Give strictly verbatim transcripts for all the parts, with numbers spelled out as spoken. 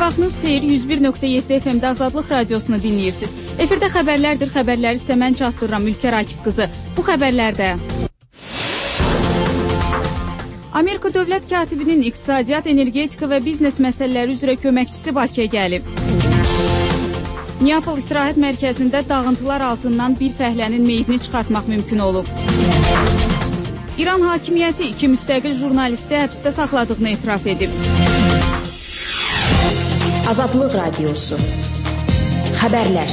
Sabahınız xeyir, yüz bir nöqtə yeddi F M-də Azadlıq Radiosunu dinləyirsiniz. Efirdə xəbərlərdir, xəbərləri isə mən çatdırıram Ülkər Akif qızı. Bu xəbərlərdə Amerika Dövlət Katibinin iqtisadiyyat, energetika və biznes məsələləri üzrə köməkçisi Bakıya gəlib. Neapol istirahət mərkəzində dağıntılar altından bir fəhlənin meyidini çıxartmaq mümkün olub. İran hakimiyyəti iki müstəqil jurnalisti həbsdə saxladığını etiraf edib. Azadlıq Radiosu. Xəbərlər.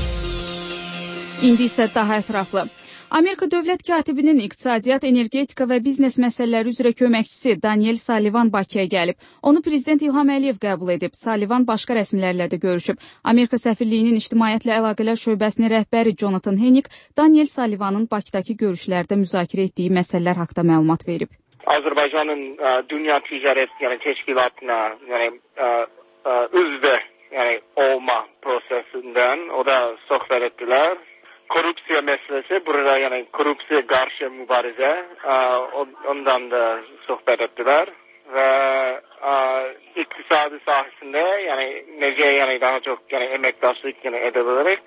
İndi isə daha ətraflı. Amerika Dövlət Katibinin iqtisadiyyat, energetika və biznes məsələləri üzrə köməkçisi Daniel Sullivan Bakıya gəlib. Onu Prezident İlham Əliyev qəbul edib. Sullivan başqa rəsmilərlə də görüşüb. Amerika Səfirliyinin İctimaiyyətlə Əlaqələr Şöbəsinin rəhbəri Jonathan Henik, Daniel Sullivanın Bakıdakı görüşlərdə müzakirə etdiyi məsələlər haqqında məlumat verib. Azərbaycanın ə, Dünya Ticarət yəni, Təşkilatına yəni, ə, ə, üzvə yəni, olma prosesindən o da söhbət etdilər. Korrupsiya meselesi, burada yani korrupsiya karşı mübarize, ondan da sohbet ettiler ve iktisadi sahasında yani nece yani daha çok yani emektaşlık yani edilerek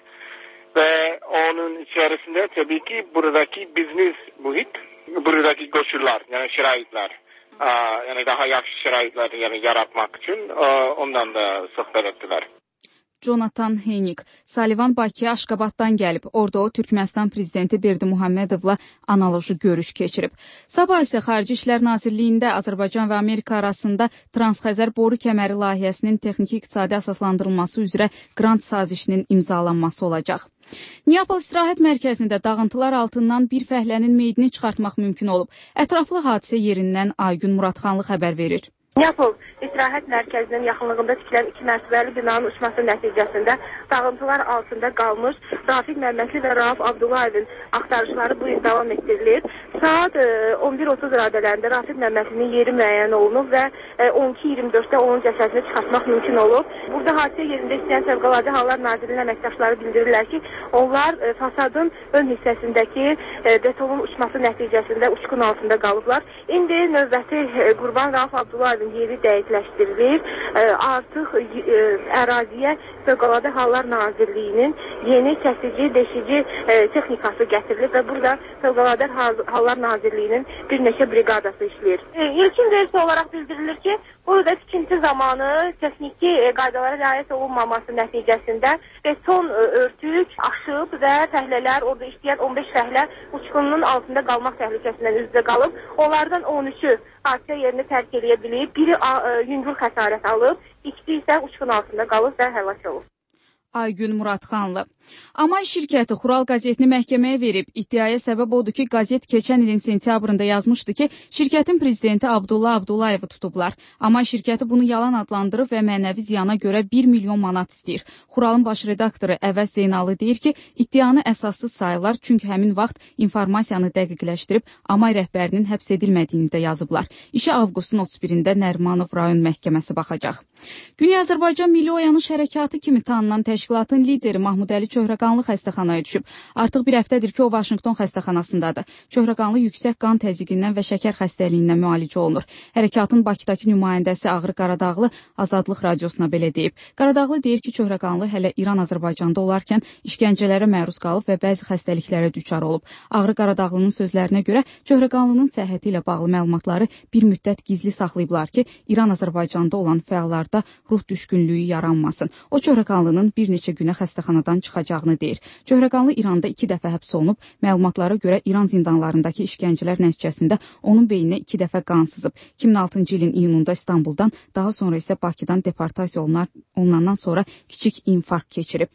ve onun içerisinde tabii ki buradaki business muhit, buradaki koşullar yani şiraitler yani daha yakşı şiraitler yani yaratmak için ondan da sohbet ettiler. Jonathan Henik. Sullivan Bakıya Aşqabaddan gəlib. Orada o, Türkmənistan prezidenti Berdimuhamedovla analoji görüş keçirib. Sabah isə Xarici İşlər Nazirliyində Azərbaycan və Amerika arasında Transxəzər boru kəməri layihəsinin texniki iqtisadi əsaslandırılması üzrə qrant sazişinin imzalanması olacaq. Neapol istirahət mərkəzində dağıntılar altından bir fəhlənin meyidini çıxartmaq mümkün olub. Ətraflı hadisə yerindən Aygün Muradxanlı xəbər verir. Neapol istirahət mərkəzinin yaxınlığında tikilən iki mərtəbəli binanın uçması nəticəsində dağıntılar altında qalmış Rafiq Məmmədli və Rauf Abdullayevin axtarışları bu il davam etdirilir. Saat on bir otuz radələrində Rafiq Məmmədlinin yeri müəyyən olunub və on iki iyirmi dörddə onun cəsədini çıxartmaq mümkün olub. Burada hadisə yerində işləyən Fövqəladə Hallar Nazirliyinin əməkdaşları bildirirlər ki, onlar fasadın ön hissəsindəki betonun uçması nəticəsində uçqun altında qalıblar. İndi növbəti qurban Rauf Abdullayevin yeri dəqiqləşdirilir. Artıq əraziyə Fövqəladə Hallar Nazirliyinin yeni kəsici, deşici texnikası gətirilib və burada Fövqəladə Hallar Nazirliyinin bir neçə briqadası işləyir. İlkin versiya olaraq bildirilir ki, burada tikinti zamanı texniki qaydalara riayət olunmaması nəticəsində beton örtük aşıb və fəhlələr, orada işləyən on beş fəhlə uçqunun altında qalmaq təhlükəsindən üzrə qalıb. Onlardan on üçü hadisə yerini tərk edə bilib, biri yüngül xəsarət alıb, ikisi isə uçqun altında qalıb və həlak olub. Aygün Muradxanlı. Amay şirkəti Xural qəzetini məhkəməyə verib. İddiaya səbəb odur ki, qəzet keçən ilin sentyabrında yazmışdı ki, şirkətin prezidenti Abdullah Abdullayevi tutublar. Amay şirkəti bunu yalan adlandırıb və mənəvi ziyana görə bir milyon manat istəyir. Xuralın baş redaktoru Əvəz Zeynalı deyir ki, iddianı əsassız sayırlar, çünki həmin vaxt informasiyanı dəqiqləşdirib Amay rəhbərinin həbs edilmədiyini də yazıblar. İşə avqustun otuz birində Nərimanov rayon məhkəməsi baxacaq. Güney Azərbaycan Milli Oyanış Hərəkatı kimi tanınan təşkilatın lideri Mahmud Əli Çöhrəqanlı xəstəxanaya düşüb. Artıq bir həftədir ki, o Vaşinqton xəstəxanasındadır. Çöhrəqanlı yüksək qan təzyiqindən və şəkər xəstəliyindən müalicə olunur. Hərəkatın Bakıdakı nümayəndəsi Ağrı Qaradağlı Azadlıq Radiosuna belə deyib. Qaradağlı deyir ki, Çöhrəqanlı hələ İran Azərbaycanda olarkən işgəncələrə məruz qalıb və bəzi xəstəliklərə düçar olub. Ağrı Qaradağlının sözlərinə görə Çöhrəqanlının səhhəti ilə bağlı məlumatları bir müddət gizli saxlayıblar ki, İran Azərbaycanda olan fəallarda ruh düşkünlüyü yaranmasın. O Çöhrəqanlının bir neçə günə xəstəxanadan çıxacağını deyir. Çöhrəqanlı İranda iki dəfə həbs olunub. Məlumatlara görə İran zindanlarındakı işgəncələr nəticəsində onun beyninə iki dəfə qan sızıb. iki min altıncı ilin iyununda İstanbuldan, daha sonra isə Bakıdan deportasiya olunandan sonra kiçik infarkt keçirib.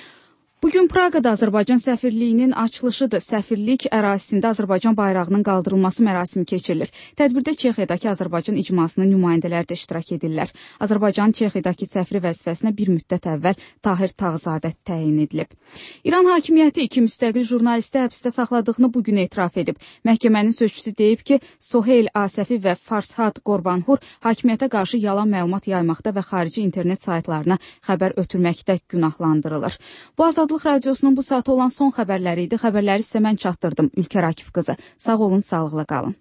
Bugün Praqada Azərbaycan səfirliyinin açılışıdır. Səfirlik ərazisində Azərbaycan bayrağının qaldırılması mərasimi keçirilir. Tədbirdə Çexiyadakı Azərbaycan icmasının nümayəndələri də iştirak edirlər. Azərbaycanın Çexiyadakı səfiri vəzifəsinə bir müddət əvvəl Tahir Tağzadə təyin edilib. İran hakimiyyəti iki müstəqil jurnalisti həbsdə saxladığını bugün etiraf edib. Məhkəmənin sözçüsü deyib ki, Soheyl Asəfi və Farshad Qorbanhur hakimiyyətə qarşı yalan məlumat yaymaqda və xarici internet saytlarına xəbər ötürməkdə günahlandırılır. Bu Azadlıq Radiosunun bu saat olan son xəbərləri idi. Xəbərləri sizə mən çatdırdım. Ülkər Akif qızı. Sağ olun, sağlıqla qalın.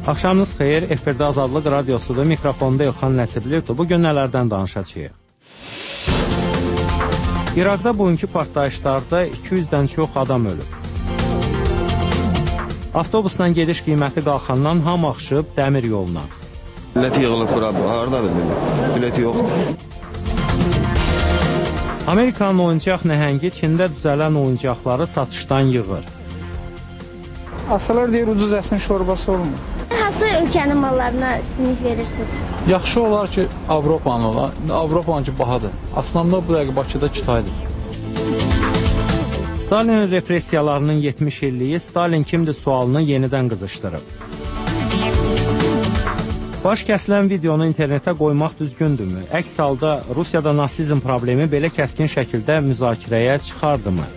Axşamınız xeyir, efirdə Azadlıq Radiosudur, mikrofonda Yoxan Nəsibliyevdir. Bugün nələrdən danışacağıq? İraqda bugünkü partlayışlarda iki yüzdən çox adam ölüb. Avtobusla gediş qiyməti qalxandan hamı axışıb dəmir yoluna. Bilet yığılıb bura, haradadır bilet? Bilet yoxdur. Amerikanın oyuncaq nəhəngi Çində düzələn oyuncaqları satışdan yığır. Asalar deyir, ucuz əsin şorbası olmur. Hansı ölkənin mallarına üstünlük verirsiniz? Yaxşı olar ki, Avropanın olar. Avropanın ki, bahadır. Aslında bu dəqiqə Bakıda Kitaydır. Stalinin repressiyalarının yetmiş illiyi Stalin kimdir sualını yenidən qızışdırıb. Baş kəsilən videonu internetə qoymaq düzgündürmü? Əks halda Rusiyada nasizm problemi belə kəskin şəkildə müzakirəyə çıxardımı?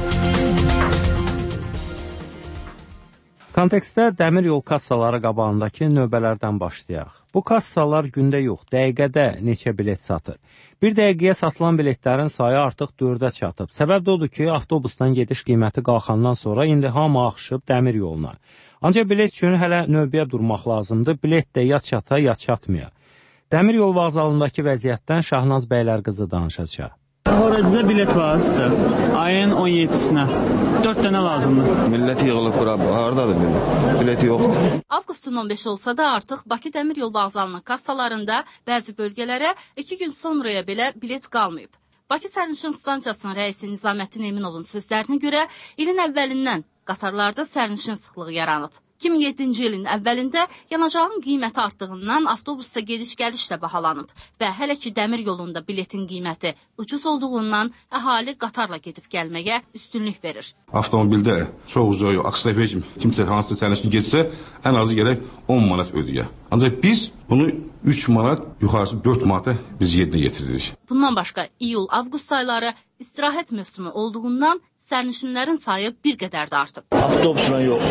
Kontekstdə dəmir yol kassaları qabağındakı növbələrdən başlayaq. Bu kassalar gündə yox, dəqiqədə neçə bilet satır. Bir dəqiqəyə satılan biletlərin sayı artıq dördə çatıb. Səbəb də odur ki, avtobusdan gediş qiyməti qalxandan sonra indi hamı axışıb dəmir yoluna. Ancaq bilet üçün hələ növbəyə durmaq lazımdır. Bilet də ya çata, ya çatmaya. Dəmir yol vağzalındakı vəziyyətdən Şahnaz Bəylərqızı danışacaq. Horacıda bilet var sizdə. Ayın on yeddisinə. dörd dənə lazımdır. Millət yığılıb bura, haradadır bilet? Bilet yoxdur. Avqustun on beşi olsa da artıq Bakı Dəmir Yol Vağzalının kassalarında bəzi bölgələrə iki gün sonraya belə bilet qalmayıb. Bakı Sərnişin Stansiyasının rəisi Nizaməddin Eminovun sözlərinə görə ilin əvvəlindən qatarlarda sərnişin sıxlığı yaranıb. iki min yeddinci ilin əvvəlində yanacağın qiyməti artdığından avtobusda gediş-gəliş də bahalanıb və hələ ki dəmir yolunda biletin qiyməti ucuz olduğundan əhali qatarla gedib gəlməyə üstünlük verir. Avtomobildə çox ucuz yox, aksine kimsə hansı sərnişin getsə ən azı gərək on manat ödəyə. Ancaq biz bunu üç manat, yuxarısı dörd manata biz yerinə yetiririk. Bundan başqa iyul-avqust ayları istirahət mövsümü olduğundan sərnişinlərin sayı bir qədər də artıb. Avtobusla yox.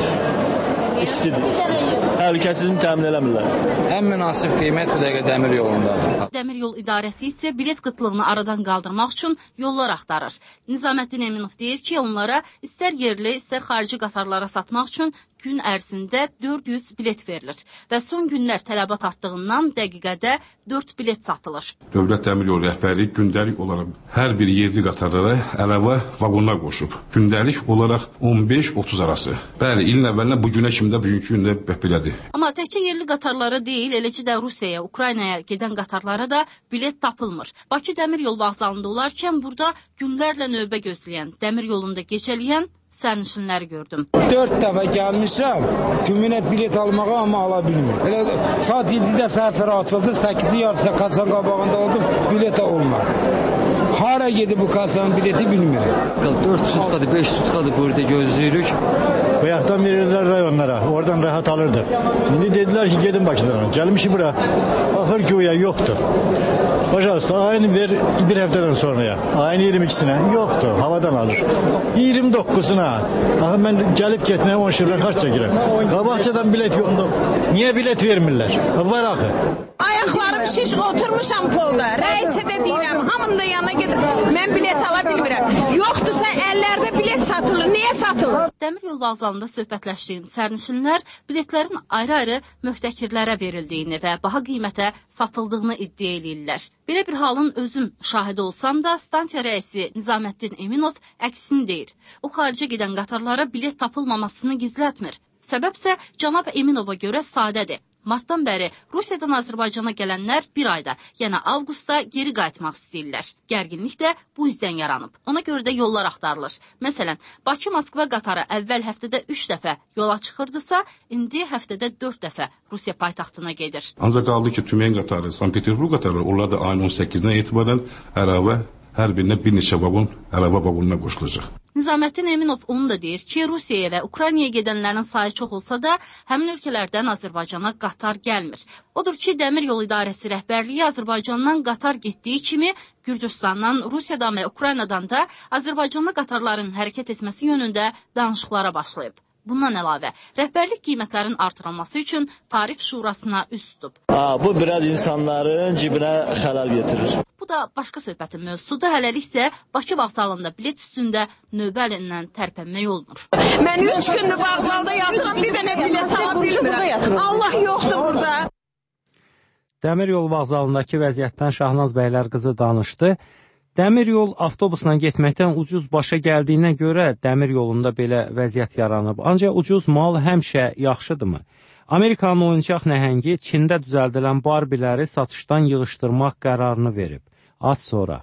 İstidir. Təhlükəsizlik təmin eləmirlər. Ən münasib qiymət bu dəqiqə dəmir yolundadır. Dəmir yol idarəsi isə bilet qıtlığını aradan qaldırmaq üçün yollar axtarır. Nizaməddin Eminov deyir ki, onlara istər yerli, istər xarici qatarlara satmaq üçün gün ərzində dörd yüz bilet verilir və son günlər tələbat artdığından dəqiqədə dörd bilet satılır. Dövlət Dəmir Yolu rəhbərliyi gündəlik olaraq hər bir yerli qatarlara əlavə vaqonlar qoşub. Gündəlik olaraq on beş otuz arası. Bəli, ilin əvvəlindən bu günə kimi də bugünkü gündə belədir. Amma təkcə yerli qatarlara deyil, eləcə də Rusiyaya, Ukraynaya gedən qatarlara da bilet tapılmır. Bakı Dəmir Yol Vağzalında olarkən burada günlərlə növbə gözləyən, dəmir yolunda gecələyən sərnişinləri gördüm. Dörd dəfə gəlmişəm, kümünət bilet almağa, amma ala bilmir. Elə saat yeddidə səhər açıldı, səkkizi yarısında kassanın qabağında oldum, bilet olmadı. Hara gedib bu kassanın bileti bilmirəm. dörd sutkadır, beş sutkadır burada gözləyirik. Bayaqdan verirlər rayonlara, oradan rahat alırdıq. İndi dedilər ki, gedin Bakıdan. Gəlmişik bura, baxır güya yoxdur. Başarısı, ayını ver bir həftədən sonraya. Ayın iyirmi ikisinə yoxdur, havadan alır. iyirmi doqquzuna, axı mən gəlib getməyə on şirlər xarç çəkirəm. Qabaqçadan bilet yoxdur. Niyə bilet vermirlər? Var axı. Ayaqlarım şiş, oturmuşam polda. Rəisə də deyirəm, hamının da yanına gedib, mən bilet ala bilmirəm. Yoxdursa əllərdə bilet satılır, niyə satılır? Dəmir yol vağzalında söhbətləşdiyim sərnişinlər biletlərin ayrı-ayrı möhtəkirlərə verildiyini və baha qiymətə satıldığını iddia edirlər. Belə bir halın özüm şahidi olsam da, stansiya rəisi Nizaməddin Eminov əksini deyir. O xaricə gedən qatarlara bilet tapılmamasını gizlətmir. Səbəbsə cənab Eminova görə sadədir. Martdan bəri Rusiyadan Azərbaycana gələnlər bir ayda, yəni avqustda geri qayıtmaq istəyirlər. Gərginlik də bu izdən yaranıb. Ona görə də yollar axtarılır. Məsələn, Bakı-Moskva qatarı əvvəl həftədə üç dəfə yola çıxırdısa, indi həftədə dörd dəfə Rusiya paytaxtına gedir. Ancaq qaldı ki, Tümen qatarı, Sankt-Peterburg qatarı, onlar da ayın on səkkizindən etibarən əlavə hər birinə bir neçə vaqon əlavə vaqonuna qoşulacaq. Nizaməddin Eminov onu da deyir ki, Rusiyaya və Ukraynaya gedənlərin sayı çox olsa da, həmin ölkələrdən Azərbaycana qatar gəlmir. Odur ki, Dəmir Yol İdarəsi rəhbərliyi Azərbaycandan qatar getdiyi kimi, Gürcüstandan, Rusiyadan və Ukraynadan da Azərbaycana qatarların hərəkət etməsi yönündə danışıqlara başlayıb. Bundan əlavə, rəhbərlik qiymətlərin artırılması üçün tarif şurasına üst tutub. Aa, bu biraz insanların cibinə xələl getirir. Bu da başqa söhbətin mövzusudur. Hələlik isə Bakı vağzalında bilet üstündə növbə əlindən tərpənmək olmur. Mən üç gündür vağzalda yatıram, bir dənə bilet ala bilmirəm. Allah yoxdur burada. Dəmir yol vağzalındakı vəziyyətdən Şahnaz bəylər qızı danışdı. Dəmir yol avtobusla getməkdən ucuz başa gəldiyinə görə dəmir yolunda belə vəziyyət yaranıb. Ancaq ucuz mal həmişə yaxşıdırmı? Amerikanın oyuncaq nəhəngi Çində düzəldilən Barbiləri satışdan yığışdırmaq qərarını verib. Az sonra.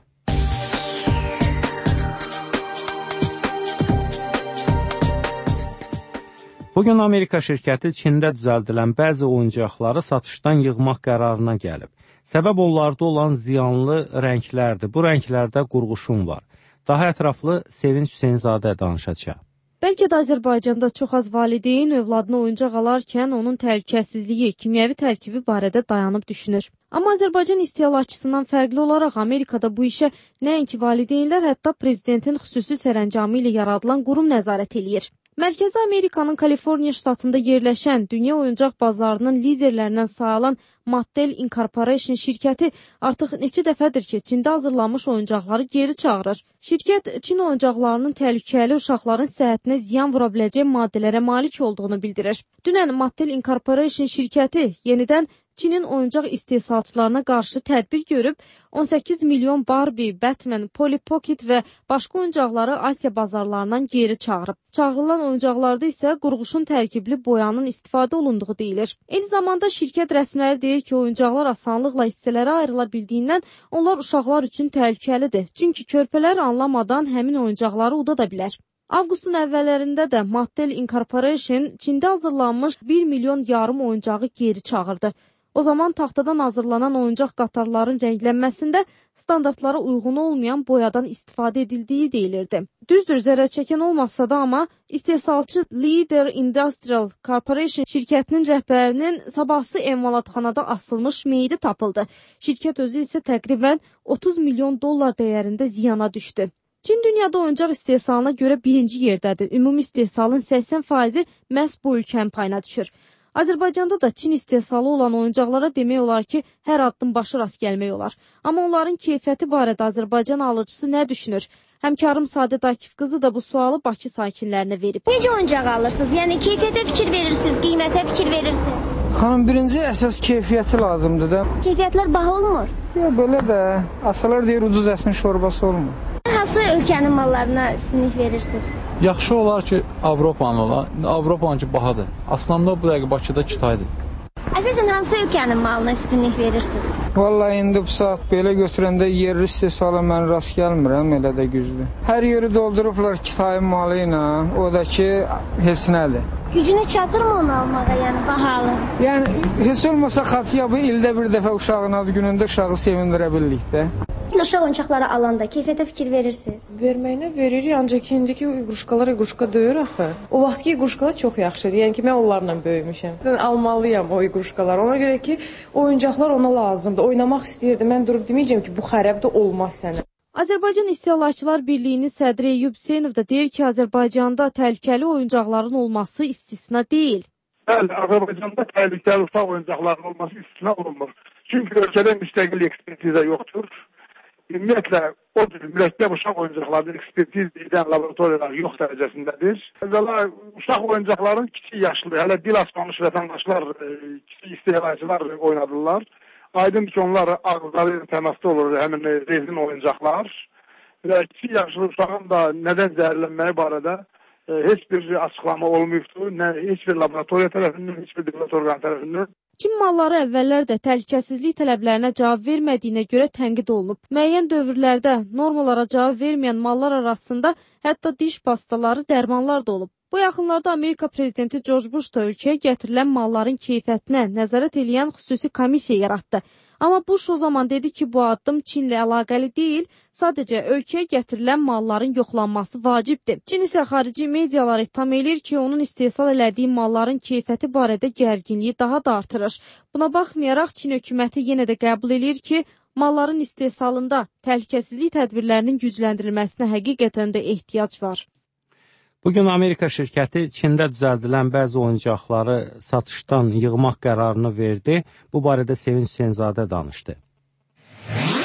Bugün Amerika şirkəti Çində düzəldilən bəzi oyuncaqları satışdan yığmaq qərarına gəlib. Səbəb onlarda olan ziyanlı rənglərdir. Bu rənglərdə qurğuşun var. Daha ətraflı Sevinç Hüseynzadə danışacaq. Bəlkə də Azərbaycanda çox az valideyn övladına oyuncaq alarkən onun təhlükəsizliyi, kimyəvi tərkibi barədə dayanıb düşünür. Amma Azərbaycan istehlakçısından fərqli olaraq Amerikada bu işə nəinki valideynlər, hətta prezidentin xüsusi sərəncamı ilə yaradılan qurum nəzarət eləyir. Mərkəzi Amerikanın Kaliforniya ştatında yerləşən dünya oyuncaq bazarının liderlərindən sayılan Mattel Incorporation şirkəti artıq neçə dəfədir ki, Çində hazırlanmış oyuncaqları geri çağırır. Şirkət Çin oyuncaqlarının təhlükəli uşaqların səhhətinə ziyan vura biləcək maddələrə malik olduğunu bildirir. Dünən Mattel Incorporation şirkəti yenidən Çinin oyuncaq istehsalçılarına qarşı tədbir görüb, on səkkiz milyon Barbie, Batman, Polly Pocket və başqa oyuncaqları Asiya bazarlarından geri çağırıb. Çağırılan oyuncaqlarda isə qurğuşun tərkibli boyanın istifadə olunduğu deyilir. Eyni zamanda şirkət rəsmiləri deyir ki, oyuncaqlar asanlıqla hissələrə ayrıla bildiyindən onlar uşaqlar üçün təhlükəlidir. Çünki körpələr anlamadan həmin oyuncaqları udada bilər. Avqustun əvvəllərində də Mattel Incorporation Çində hazırlanmış bir milyon yarım oyuncağı geri çağırdı. O zaman taxtadan hazırlanan oyuncaq qatarların rənglənməsində standartlara uyğun olmayan boyadan istifadə edildiyi deyilirdi. Düzdür, zərər çəkən olmasa da, amma istehsalçı Leader Industrial Corporation şirkətinin rəhbərinin sabahsı emalatxanada asılmış meyidi tapıldı. Şirkət özü isə təqribən otuz milyon dollar dəyərində ziyana düşdü. Çin dünyada oyuncaq istehsalına görə birinci yerdədir. Ümumi istehsalın səksən faizi məhz bu ölkənin payına düşür. Azərbaycanda da Çin istehsalı olan oyuncaqlara demək olar ki, hər addım başı rast gəlmək olar. Amma onların keyfiyyəti barədə Azərbaycan alıcısı nə düşünür? Həmkarım Sadət Akif qızı da bu sualı Bakı sakinlərinə verib. Necə oyuncaq alırsınız? Yəni keyfiyyətə fikir verirsiniz, qiymətə fikir verirsiniz? Xanım, birinci əsas keyfiyyəti lazımdır da. Keyfiyyətlər baha olmur? Ya, belə də. Asalar deyir, ucuz əsin şorbası olmur. Hansı ölkənin mallarına üstünlük verirsiniz? Yaxşı olar ki, Avropanın olar. Avropanınki bahadır. Aslında bu dəqiqə Bakıda Kitaydır. Əsasən hansı ölkənin malına üstünlük verirsiniz? Vallahi indi bu saat belə götürəndə yerli istehsala mən rast gəlmirəm, elə də güclü. Hər yeri doldurublar Kitayın malı ilə, o da ki, heç nədir. Gücünü çatırmı onu almağa, yəni bahalı? Yəni, heç olmasa xatiya bu ildə bir dəfə uşağın ad günündə uşağı sevindirə bildik də. Uşaq oyuncaqları alanda keyfiyyətə fikir verirsiniz? Verməyinə veririk, ancaq indiki iqruşkalar iqruşka deyir axı. O vaxtki iqruşkalar çox yaxşıdır, yəni ki, mən onlarla böyümüşəm. Mən almalıyam o iqruşkalar, ona görə ki, oyuncaqlar ona lazımdır, oynamaq istəyirdi. Mən durub deməyəcəm ki, bu xərəbdə olmaz sənə. Azərbaycan İstehlakçılar Birliyinin sədri Eyyub Hüseynov da deyir ki, Azərbaycanda təhlükəli oyuncaqların olması istisna deyil. Bəli, Azərbaycanda təhlükəli uşaq oyuncaqlarının olması istisna olunmur. Çünki ölkədə müstəqil ekspertiza yoxdur. Ümumiyyətlə, o cür mürəkkəb uşaq oyuncaqlarının ekspertiz edən laboratoriyalar yox dərəcəsindədir. Əvvəla, uşaq oyuncaqların kiçik yaşlı, hələ dil açmamış vətəndaşlar, kiçik istehlakçılar oynadırlar. Aydın ki, onlar ağızları təmasda olur, həmin rezin oyuncaqlar. Və kiçik yaşlı uşağın da nədən zəhərlənməyi barədə heç bir açıqlama olmayıbdır. Nə, heç bir laboratoriya tərəfindən, heç bir dövlət orqanı tərəfindən. Çin malları əvvəllər də təhlükəsizlik tələblərinə cavab vermədiyinə görə tənqid olunub. Müəyyən dövrlərdə normalara cavab verməyən mallar arasında hətta diş pastaları, dərmanlar da olub. Bu yaxınlarda Amerika prezidenti George Bush da ölkəyə gətirilən malların keyfiyyətinə nəzarət edən xüsusi komissiya yaratdı. Amma Bush o zaman dedi ki, bu addım Çinlə əlaqəli deyil, sadəcə ölkəyə gətirilən malların yoxlanması vacibdir. Çin isə xarici medialar itham eləyir ki, onun istehsal elədiyi malların keyfiyyəti barədə gərginliyi daha da artırır. Buna baxmayaraq Çin hökuməti yenə də qəbul eləyir ki, malların istehsalında təhlükəsizlik tədbirlərinin gücləndirilməsinə həqiqətən də ehtiyac var. Bugün Amerika şirkəti Çində düzəldilən bəzi oyuncaqları satışdan yığmaq qərarını verdi. Bu barədə Sevinç Hüseynzadə danışdı.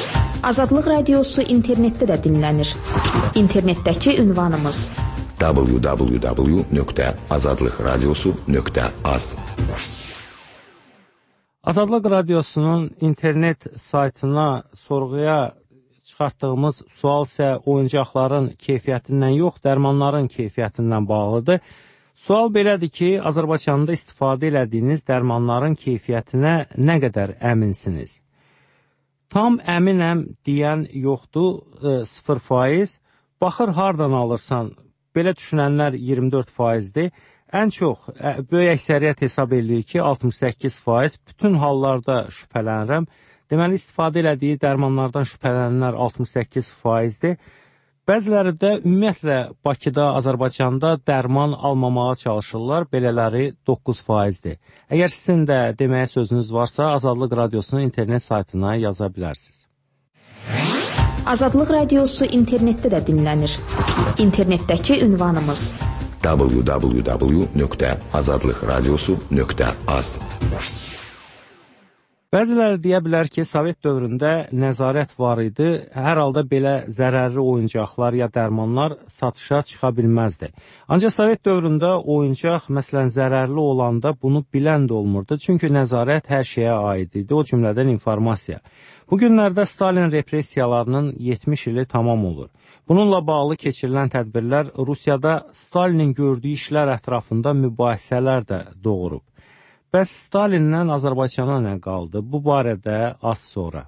Azadlıq Radiosu internetdə də dinlənir. İnternetdəki ünvanımız w w w nöqtə azadlıq radiosu nöqtə az. Azadlıq Radiosunun internet saytına sorğuya çıxartdığımız sual isə oyuncaqların keyfiyyətindən yox, dərmanların keyfiyyətindən bağlıdır. Sual belədir ki, Azərbaycanda istifadə elədiyiniz dərmanların keyfiyyətinə nə qədər əminsiniz? Tam əminəm deyən yoxdur, sıfır faiz. Baxır, hardan alırsan? Belə düşünənlər iyirmi dörd faizdir. Ən çox, böyük əksəriyyət hesab edir ki, altmış səkkiz faiz. Bütün hallarda şübhələnirəm. Deməli, istifadə elədiyi dərmanlardan şübhələnənlər altmış səkkiz faizdir. Bəziləri də ümumiyyətlə Bakıda, Azərbaycanda dərman almamağa çalışırlar. Belələri doqquz faizdir. Əgər sizin də deməyə sözünüz varsa, Azadlıq Radiosunun internet saytına yaza bilərsiniz. Azadlıq Radiosu internetdə də dinlənir. İnternetdəki ünvanımız w w w nöqtə azadlıq radiosu nöqtə az. Bəziləri deyə bilər ki, Sovet dövründə nəzarət var idi, hər halda belə zərərli oyuncaqlar ya dərmanlar satışa çıxa bilməzdi. Ancaq Sovet dövründə oyuncaq, məsələn, zərərli olanda bunu bilən də olmurdu, çünki nəzarət hər şeyə aid idi, o cümlədən informasiya. Bu günlərdə Stalin repressiyalarının yetmiş ili tamam olur. Bununla bağlı keçirilən tədbirlər Rusiyada Stalinin gördüyü işlər ətrafında mübahisələr də doğurub. Bəs Stalindən Azərbaycana nə qaldı? Bu barədə az sonra.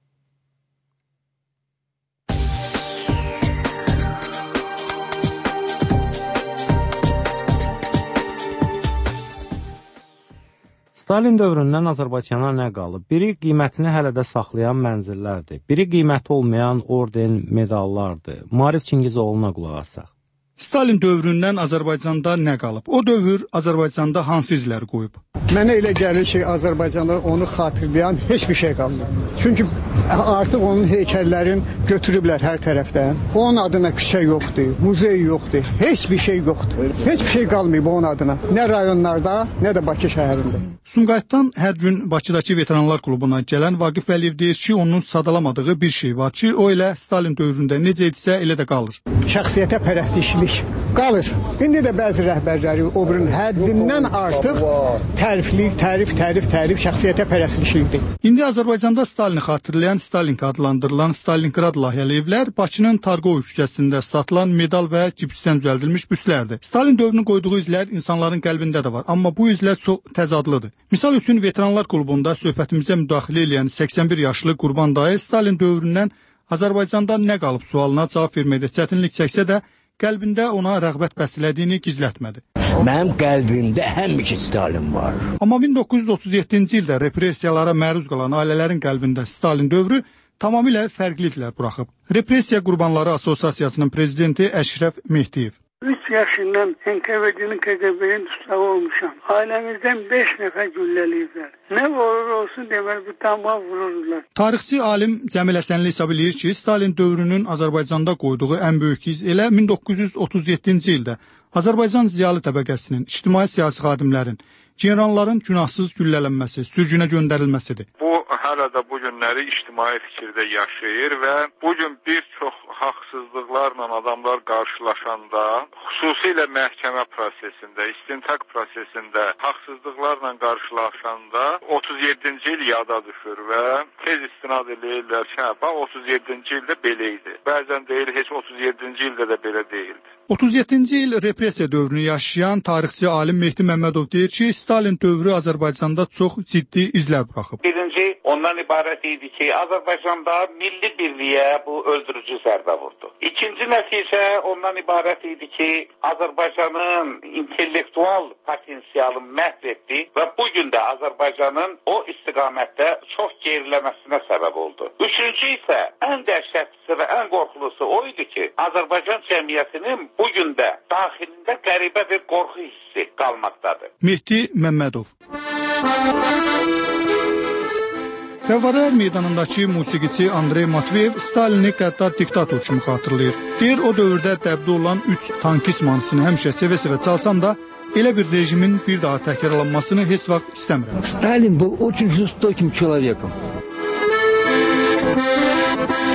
Stalin dövründən Azərbaycana nə qalıb? Biri qiymətini hələ də saxlayan mənzillərdir. Biri qiyməti olmayan orden, medallardır. Maarif Çingizoğlu'na qulaq asaq. Stalin dövründən Azərbaycanda nə qalıb? O dövr Azərbaycanda hansı izlər qoyub? Mənə elə gəlir ki, Azərbaycanda onu xatırlayan heç bir şey qalmır. Çünki artıq onun heykəllərini götürüblər hər tərəfdən. Onun adına küçə yoxdur, muzey yoxdur, heç bir şey yoxdur. Heç bir şey qalmayıb onun adına. Nə rayonlarda, nə də Bakı şəhərində. Sumqayıtdan hər gün Bakıdakı veteranlar klubuna gələn Vaqif Vəliyev deyir ki, onun sadalamadığı bir şey var ki, o elə Stalin dövründə necə edirsə elə də qalır. Şəxsiyyətə pərəstişlik qalır. İndi də bəzi rəhbərləri o birinin həddindən artıq təriflik, tərif, tərif, tərif şəxsiyyətə pərəstişlikdir. İndi Azərbaycanda Stalini xatırlayan Stalinkad adlandırılan Stalingrad layihəli evlər Bakının Targov küçəsində satılan medal və gipsdən düzəldilmiş büstlərdir. Stalin dövrünün qoyduğu izlər insanların qəlbində də var, amma bu izlər çox təzadlıdır. Misal üçün veteranlar klubunda söhbətimizə müdaxilə edən səksən bir yaşlı Qurban dayı Stalin dövründən Azərbaycanda nə qalıb sualına cavab verməkdə çətinlik çəksə də qəlbində ona rəğbət bəslədiyini gizlətmədi. Mənim qəlbimdə həmişə Stalin var. Amma min doqquz yüz otuz yeddinci ildə repressiyalara məruz qalan ailələrin qəlbində Stalin dövrü tamamilə fərqli izlər buraxıb. Repressiya Qurbanları Assosiasiyasının prezidenti Əşrəf Mehdiyev. üç yaşından N K V D'nin K G B'nin tutsağı olmuşam. Ailemizden beş nəfər gülləliyiblər. Nə olur olsun deməli bu tamam vururlar. Tarixçi alim Cəmil Həsənli hesab edir ki, Stalin dövrünün Azərbaycanda qoyduğu ən böyük iz elə min doqquz yüz otuz yeddinci ildə Azərbaycan ziyalı təbəqəsinin, ictimai siyasi xadimlərin, generalların günahsız güllələnməsi, sürgünə göndərilməsidir. Bu hələ də bu günləri ictimai fikirdə yaşayır və bu gün bir çox haqsızlıqlarla adamlar qarşılaşanda, xüsusilə məhkəmə prosesində, istintaq prosesində haqsızlıqlarla qarşılaşanda otuz yeddinci il yada düşür və tez istinad edirlər ki, bax otuz yeddinci ildə belə idi. Bəzən deyir, heç otuz yeddinci ildə də belə deyildi. otuz yeddinci il repressiya dövrünü yaşayan tarixçi alim Mehdi Məmmədov deyir ki, Stalin dövrü Azərbaycanda çox ciddi izlər buraxıb. Birinci ondan ibarət idi ki, Azərbaycanda milli birliyə bu öldürücü zərbə vurdu. İkinci nəticə ondan ibarət idi ki, Azərbaycanın intellektual potensialını məhv etdi və bugün də Azərbaycanın o istiqamətdə çox geriləməsinə səbəb oldu. Üçüncü isə ən dəhşətlisi və ən qorxulusu o idi ki, Azərbaycan cəmiyyətinin bugün də daxilində qəribə bir qorxu hissi qalmaqdadır. Mehdi Məmmədov. Fəvvarələr meydanındakı musiqiçi Andrey Matveyev Stalini qəddar diktator kimi xatırlayır. Deyir, o dövrdə dəbdə olan üç tankist mahnısını həmişə sevə-sevə çalsam da, elə bir rejimin bir daha təkrarlanmasını heç vaxt istəmirəm. Stalin был очень жестоким человеком.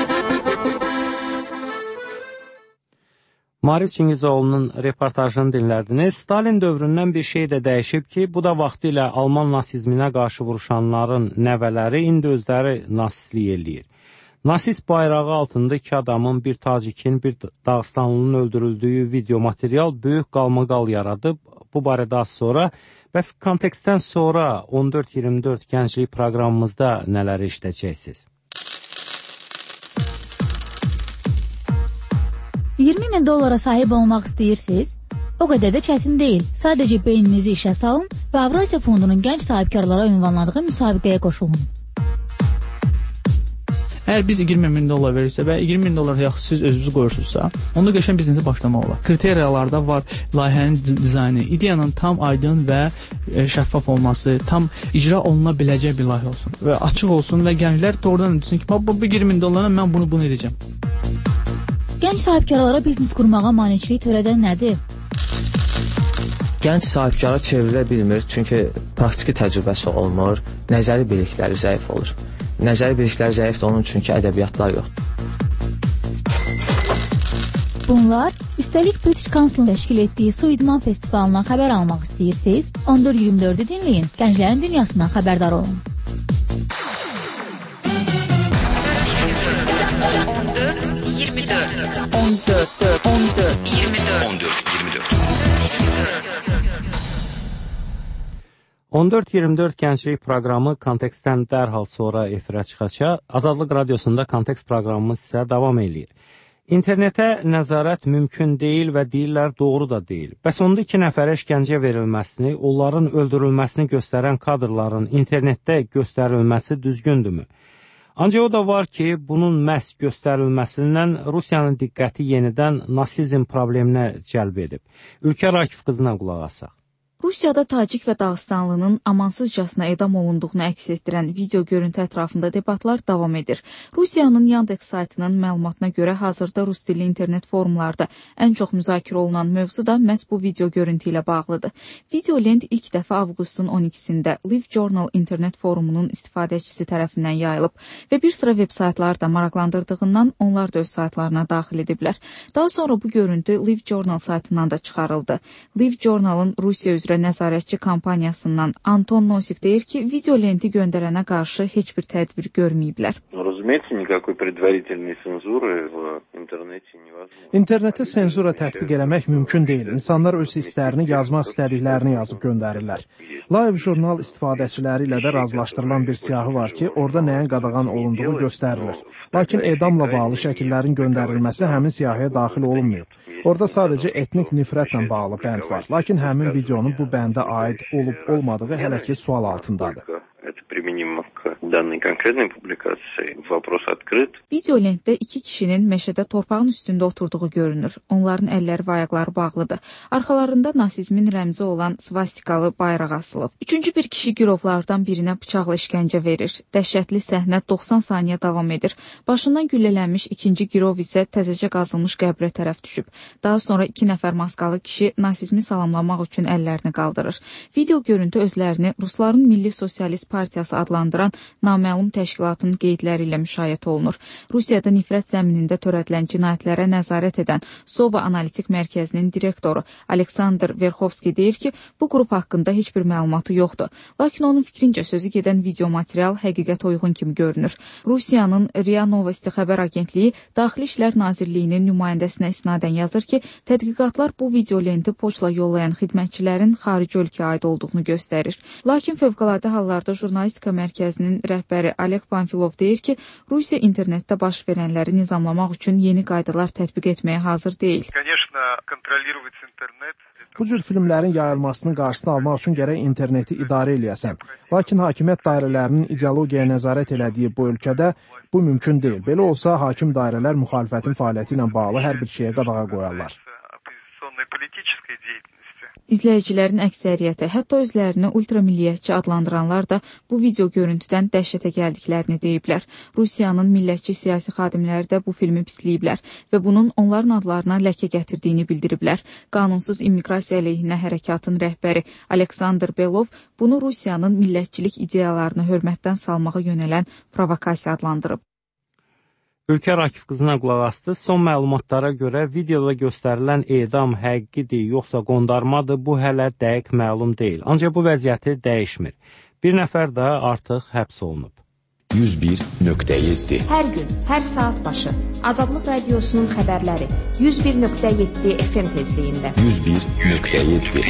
Mariç Çingizoğlu'nun reportajını dinlədiniz. Stalin dövründən bir şey də dəyişib ki, bu da vaxtilə Alman nasizminə qarşı vuruşanların nəvələri indi özləri nasistlik eləyir. Nasist bayrağı altında iki adamın, bir Tacikin, bir Dağıstanlının öldürüldüyü video material böyük qalmaqal yaradıb. Bu barədə az sonra, bəs kontekstdən sonra on dörd iyirmi dörd gənclik proqramımızda nələri işləyəcəksiniz? iyirmi min dollara sahib olmaq istəyirsiniz? O qədər də çətin deyil. Sadəcə beyninizi işə salın və Avrasiya Fondunun gənc sahibkarlara ünvanladığı müsabiqəyə qoşulun. Əgər biz iyirmi min dollar verirsə və iyirmi min dollar yaxud siz özünüz qoyursunuzsa, onda qəşəng biznesi başlamaq olar. Kriteriyalarda var layihənin dizaynı, ideyanın tam aydın və e, şəffaf olması, tam icra oluna biləcək bir layihə olsun və açıq olsun və gənclər doğrudan düşünsün ki, bu iyirmi min dollara mən bunu bunu edəcəm. Gənc sahibkarlara biznes qurmağa maneçilik törədən nədir? Gənc sahibkara çevrilə bilmir, çünki praktiki təcrübəsi olmur, nəzəri bilikləri zəif olur. Nəzəri bilikləri zəifdir onun üçün ki, ədəbiyyatlar yoxdur. Bunlar, üstəlik British Council təşkil etdiyi Su İdman Festivalından xəbər almaq istəyirsiniz? on dörd iyirmi dördü dinləyin, gənclərin dünyasından xəbərdar olun. on dörd iyirmi dörd on dörd on dörd iyirmi dörd on dörd iyirmi dörd on dörd iyirmi dörd gənclik proqramı kontekstdən dərhal sonra efirə çıxacaq. Azadlıq Radiosunda kontekst proqramımız isə davam edir. İnternetə nəzarət mümkün deyil və deyirlər doğru da deyil. Bəs onda iki nəfərə işgəncə verilməsini, onların öldürülməsini göstərən kadrların internetdə göstərilməsi düzgündürmü? Ancaq o da var ki, bunun məhz göstərilməsindən Rusiyanın diqqəti yenidən nasizm probleminə cəlb edib. Ülkə Rakif qızına qulaq asaq. Rusiyada Tacik və Dağıstanlının amansızcasına edam olunduğunu əks etdirən video görüntü ətrafında debatlar davam edir. Rusiyanın Yandex saytının məlumatına görə hazırda rus dilli internet forumlarda ən çox müzakirə olunan mövzu da məhz bu video görüntü ilə bağlıdır. Video lent ilk dəfə avqustun on ikisində LiveJournal internet forumunun istifadəçisi tərəfindən yayılıb və bir sıra veb saytlar da maraqlandırdığından onlar da öz saytlarına daxil ediblər. Daha sonra bu görüntü LiveJournal saytından da çıxarıldı. LiveJournal'ın Rusiya üzrə nəzarətçi kampaniyasından Anton Nosik deyir ki, video lenti göndərənə qarşı heç bir tədbir görməyiblər. İnternetə senzura tətbiq eləmək mümkün deyil. İnsanlar öz hisslərini, yazmaq istədiklərini yazıb göndərirlər. LiveJournal istifadəçiləri ilə də razılaşdırılan bir siyahı var ki, orada nəyin qadağan olunduğu göstərilir. Lakin edamla bağlı şəkillərin göndərilməsi həmin siyahıya daxil olunmayıb. Orada sadəcə etnik nifrətlə bağlı bənd var. Lakin həmin videonun bu bəndə aid olub-olmadığı hələ ki sual altındadır. Video lentdə iki kişinin meşədə torpağın üstündə oturduğu görünür. Onların əlləri və ayaqları bağlıdır. Arxalarında nasizmin rəmzi olan svastikalı bayraq asılıb. Üçüncü bir kişi girovlardan birinə bıçaqla işgəncə verir. Dəhşətli səhnə doxsan saniyə davam edir. Başından güllələnmiş ikinci girov isə təzəcə qazılmış qəbrə tərəf düşüb. Daha sonra iki nəfər maskalı kişi nasizmi salamlamaq üçün əllərini qaldırır. Video görüntü özlərini Rusların Milli Sosialist Partiyası adlandıran naməlum təşkilatın qeydləri ilə müşayiət olunur. Rusiyada nifrət zəminində törədilən cinayətlərə nəzarət edən Sova Analitik Mərkəzinin direktoru Aleksandr Verxovski deyir ki, bu qrup haqqında heç bir məlumatı yoxdur. Lakin onun fikrincə sözü gedən video material həqiqət uyğun kimi görünür. Rusiyanın RIA Novosti xəbər agentliyi Daxili İşlər Nazirliyinin nümayəndəsinə isnadən yazır ki, tədqiqatlar bu video lenti poçtla yollayan xidmətçilərin xarici ölkəyə aid olduğunu göstərir. Lakin Fövqəladə Hallarda Jurnalistika Mərkəzinin rəhbəri Oleg Panfilov deyir ki, Rusiya internetdə baş verənləri nizamlamaq üçün yeni qaydalar tətbiq etməyə hazır deyil. Bu cür filmlərin yayılmasının qarşısını almaq üçün gərək interneti idarə eləyəsən. Lakin hakimiyyət dairələrinin ideologiyaya nəzarət elədiyi bu ölkədə bu mümkün deyil. Belə olsa, hakim dairələr müxalifətin fəaliyyəti ilə bağlı hər bir şeyə qadağa qoyarlar. İzləyicilərin əksəriyyəti, hətta özlərini ultramilliyyətçi adlandıranlar da bu video görüntüdən dəhşətə gəldiklərini deyiblər. Rusiyanın millətçi siyasi xadimləri də bu filmi pisləyiblər və bunun onların adlarına ləkə gətirdiyini bildiriblər. Qanunsuz immiqrasiya əleyhinə hərəkatın rəhbəri Aleksandr Belov bunu Rusiyanın millətçilik ideyalarını hörmətdən salmağa yönələn provokasiya adlandırıb. Ülkər Akif qızına qulaq astı. Son məlumatlara görə videoda göstərilən edam həqiqidir, yoxsa qondarmadır, bu hələ dəqiq məlum deyil. Ancaq bu vəziyyəti dəyişmir. Bir nəfər də artıq həbs olunub. yüz bir nöqtə yeddi Hər gün, hər saat başı Azadlıq Radiosunun xəbərləri yüz bir nöqtə yeddi F M tezliyində. yüz bir nöqtə yeddi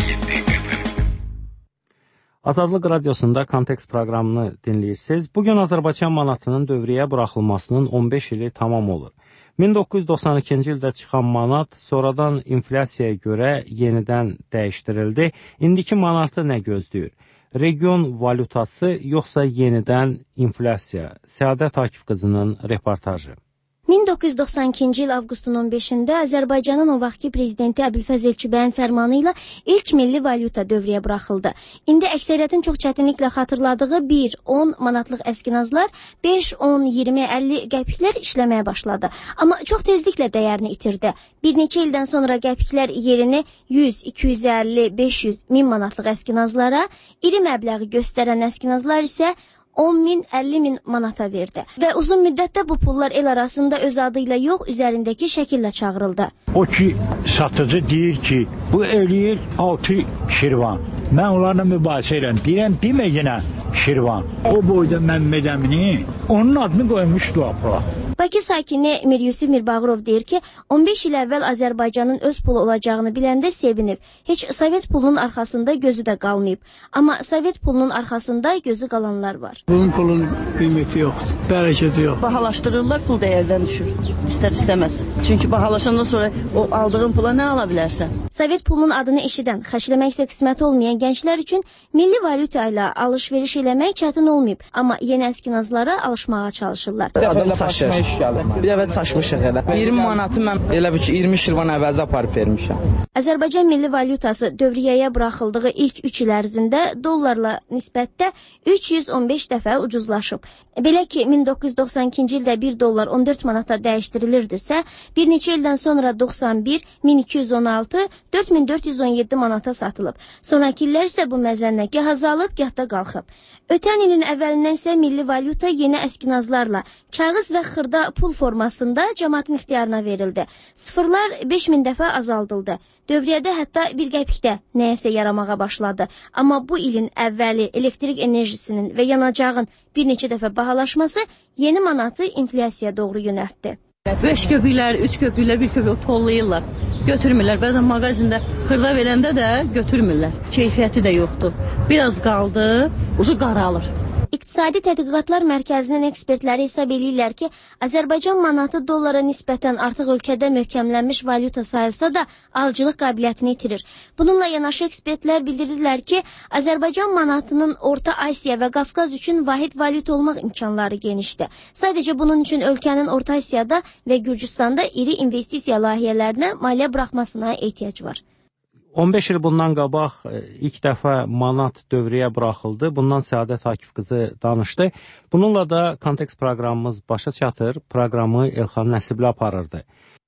Azadlıq Radiosunda Kontekst proqramını dinləyirsiniz. Bugün Azərbaycan manatının dövrəyə buraxılmasının on beş ili tamam olur. min doqquz yüz doxsan ikinci ildə çıxan manat sonradan inflyasiyaya görə yenidən dəyişdirildi. İndiki manatı nə gözləyir? Region valutası yoxsa yenidən inflyasiya? Səadət Akif qızının reportajı. min doqquz yüz doxsan ikinci il avqustun on beşində Azərbaycanın o vaxtki prezidenti Əbülfəz Elçibəyin fərmanı ilə ilk milli valyuta dövrəyə buraxıldı. İndi əksəriyyətin çox çətinliklə xatırladığı bir, on manatlıq əskinazlar beş, on, iyirmi, əlli qəpiklər işləməyə başladı. Amma çox tezliklə dəyərini itirdi. Bir neçə ildən sonra qəpiklər yerini yüz, iki yüz əlli, beş yüz, min manatlıq əskinazlara, iri məbləği göstərən əskinazlar isə on min, əlli min manata verdi. Və uzun müddətdə bu pullar el arasında öz adı ilə yox, üzərindəki şəkillə çağırıldı. O ki, satıcı deyir ki, bu eləyir altı şirvan. Mən onlarla mübahisə edirəm. Deyirəm, demə yenə şirvan. O boyda Məmməd Əmini onun adını qoymuşdu apra. Bakı sakini Mir Yusif Mirbağırov deyir ki, on beş il əvvəl Azərbaycanın öz pulu olacağını biləndə sevinib. Heç Sovet pulunun arxasında gözü də qalmayıb. Amma Sovet pulunun arxasında gözü qalanlar var. Bunun pulun qiyməti yoxdur, bərəkəti yox. Bahalaşdırırlar, pul dəyərdən düşür. İstər istəməz. Çünki bahalaşandan sonra o aldığın pula nə ala bilərsən? Sovet pulunun adını eşidən, xərcləmək isə qismət olmayan gənclər üçün milli valyuta ilə alış-veriş eləmək çətin olmayıb. Amma yeni əskinazlara alışmağa çalışırlar. Adam çaşır. Bir dəfə çaşmışıq elə. iyirmi manatı mən elə bir ki, iyirmi şirvan əvəzə aparıb vermişəm. Azərbaycan milli valyutası dövriyyəyə buraxıldığı ilk üç il ərzində dollarla nisbətdə üç yüz on beş dəfə ucuzlaşıb. Belə ki, min doqquz yüz doxsan ikinci ildə bir dollar on dörd manata dəyişdirilirdisə, bir neçə ildən sonra doxsan bir, min iki yüz on altı, dörd min dörd yüz on yeddi manata satılıb. Sonrakı illər isə bu məzənlə gah azalıb, gah da qalxıb. Ötən ilin əvvəlindən isə milli valyuta yeni əskinazlarla, kağız və xırda pul formasında cəmaatın ixtiyarına verildi. Sıfırlar beş min dəfə azaldıldı. Dövriyyədə hətta bir qəpikdə nəyəsə yaramağa başladı. Amma bu ilin əvvəli elektrik enerjisinin və yanacağın bir neçə dəfə bahalaşması yeni manatı inflyasiyaya doğru yönəltdi. Beş köpüklər, üç köpüklər, bir köpük tollayırlar. Götürmürlər. Bəzən mağazində xırda verəndə də götürmürlər. Keyfiyyəti də yoxdur. Biraz qaldı, ucu qaralır. İqtisadi Tədqiqatlar Mərkəzinin ekspertləri hesab edirlər ki, Azərbaycan manatı dollara nisbətən artıq ölkədə möhkəmlənmiş valyuta sayılsa da alıcılıq qabiliyyətini itirir. Bununla yanaşı ekspertlər bildirirlər ki, Azərbaycan manatının Orta Asiya və Qafqaz üçün vahid valyuta olmaq imkanları genişdir. Sadəcə bunun üçün ölkənin Orta Asiyada və Gürcüstanda iri investisiya layihələrinə maliyyə buraxmasına ehtiyac var. on beş il bundan qabaq ilk dəfə manat dövrəyə buraxıldı. Bundan Səadət Akif qızı danışdı. Bununla da Kontekst proqramımız başa çatır. Proqramı Elxan Nəsibli aparırdı.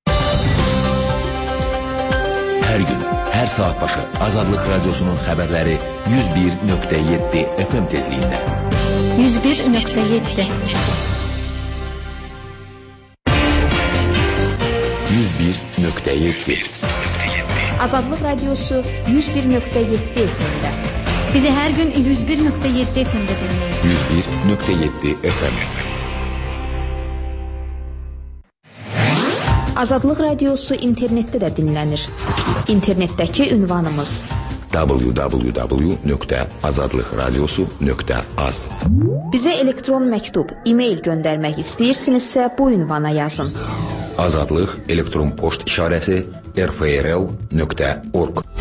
Hər gün, hər saat başı Azadlıq Radiosunun xəbərləri yüz bir nöqtə yeddi F M tezliyində. yüz bir nöqtə yeddi yüz bir nöqtə yeddi Azadlıq Radiosu yüz bir nöqtə yeddi F M-də. Bizi hər gün yüz bir nöqtə yeddi F M-də dinləyin. yüz bir nöqtə yeddi F M. Azadlıq Radiosu internetdə də dinlənir. İnternetdəki ünvanımız w w w nöqtə azadlıq radiosu nöqtə az. Bizə elektron məktub, e-mail göndərmək istəyirsinizsə bu ünvana yazın. Azadlıq elektron poçt işarəsi r f r l nöqtə org